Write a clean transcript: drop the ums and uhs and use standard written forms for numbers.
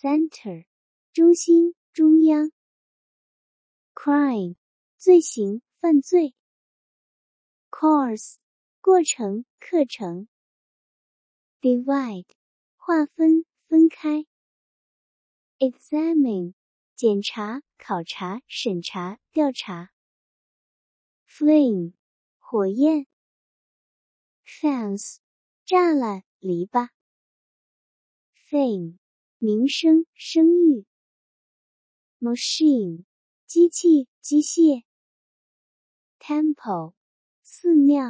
center 中心中央 crime 罪行犯罪 course 过程课程 divide 划分分开 examine 检查考察审查调查 flame 火焰 fence 栅栏篱笆 fame 名声声誉 machine 机器机械 temple 寺庙